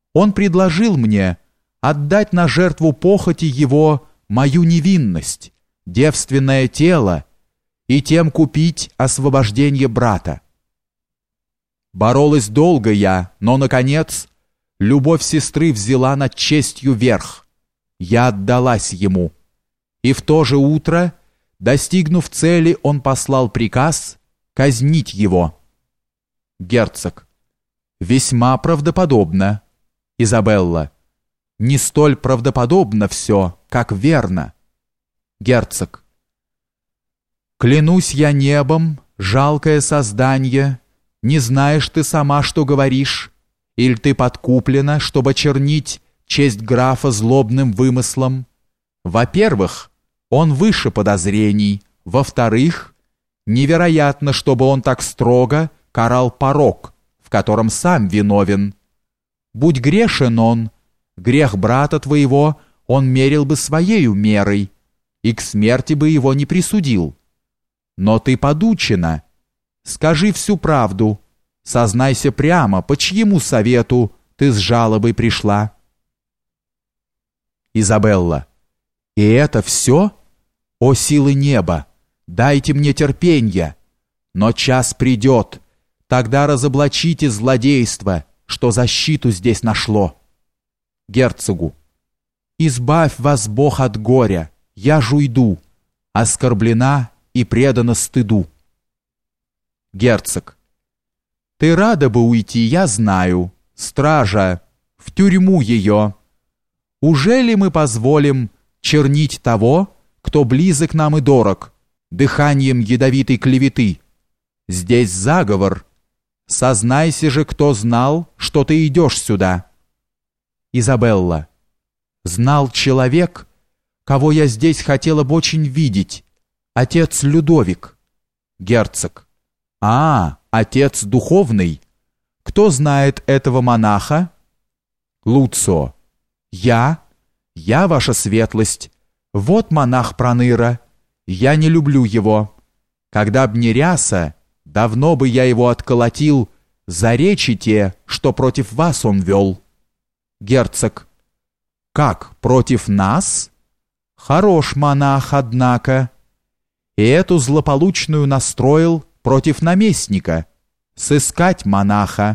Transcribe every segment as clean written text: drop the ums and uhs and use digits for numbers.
Он предложил мне отдать на жертву похоти его мою невинность, девственное тело, и тем купить освобождение брата. Боролась долго я, но, наконец, любовь сестры взяла над честью верх. Я отдалась ему. И в то же утро, достигнув цели, он послал приказ казнить его. Герцог. Весьма правдоподобно. Изабелла. Не столь правдоподобно все, как верно. Герцог. Клянусь я небом, жалкое создание, не знаешь ты сама, что говоришь, или ты подкуплена, чтобы очернить честь графа злобным вымыслом. Во-первых, он выше подозрений. Во-вторых, невероятно, чтобы он так строго карал порок, в котором сам виновен. Будь грешен он, грех брата твоего он мерил бы своею мерой, и к смерти бы его не присудил. Но ты подучена. Скажи всю правду. Сознайся прямо, по чьему совету ты с жалобой пришла. Изабелла. И это все? О силы неба, дайте мне терпенья. Но час придет, тогда разоблачите злодейство, что защиту здесь нашло. Герцогу. Избавь вас Бог от горя, я ж уйду, оскорблена и предана стыду. Герцог. Ты рада бы уйти, я знаю. Стража, в тюрьму ее. Ужели мы позволим чернить того, кто близок нам и дорог, дыханием ядовитой клеветы? Здесь заговор. Сознайся же, кто знал, что ты идешь сюда. Изабелла. Знал человек, кого я здесь хотела бы очень видеть. Отец Людовик. Герцог. Отец духовный. Кто знает этого монаха? Луцио. Я, ваша светлость. Вот монах Проныра. Я не люблю его. Когда б не ряса, давно бы я его отколотил за речи те, что против вас он вел. Герцог. Как, против нас? Хорош монах, однако. И эту злополучную настроил против наместника. Сыскать монаха.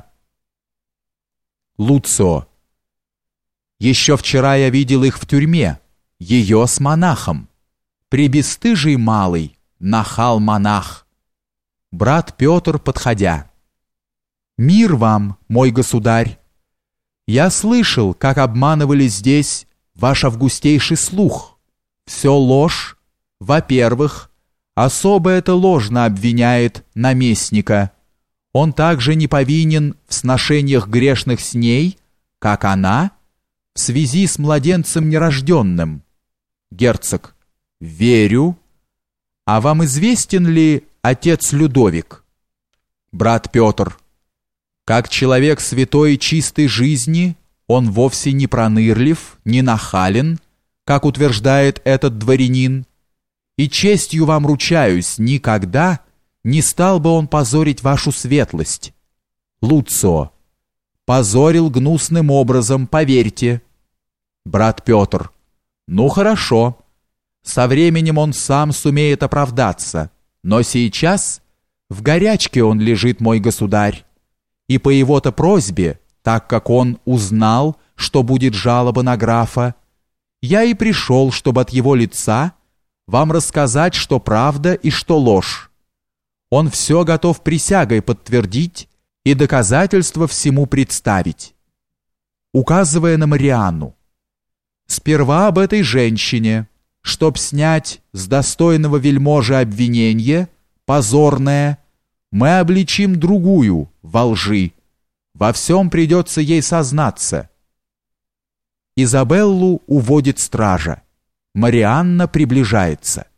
Луцио. Еще вчера я видел их в тюрьме, ее с монахом. Пребесстыжий малый, нахал-монах. Брат Петр, подходя. Мир вам, мой государь. Я слышал, как обманывали здесь ваш августейший слух. Все ложь. Во-первых, особо это ложно обвиняет наместника. Он также не повинен в сношениях грешных с ней, как она, в связи с младенцем нерожденным. Герцог. Верю. А вам известен ли отец Людовик? Брат Петр. Как человек святой и чистой жизни, он вовсе не пронырлив, не нахален, как утверждает этот дворянин, и честью вам ручаюсь, никогда не стал бы он позорить вашу светлость. Луцио. Позорил гнусным образом, поверьте. Брат Петр. Ну хорошо. Со временем он сам сумеет оправдаться, но сейчас в горячке он лежит, мой государь. И по его-то просьбе, так как он узнал, что будет жалоба на графа, я и пришел, чтобы от его лица вам рассказать, что правда и что ложь. Он все готов присягой подтвердить и доказательства всему представить. Указывая на Марианну. Сперва об этой женщине, чтоб снять с достойного вельможи обвинение, позорное, мы обличим другую во лжи. Во всем придется ей сознаться. Изабеллу уводит стража. Марианна приближается.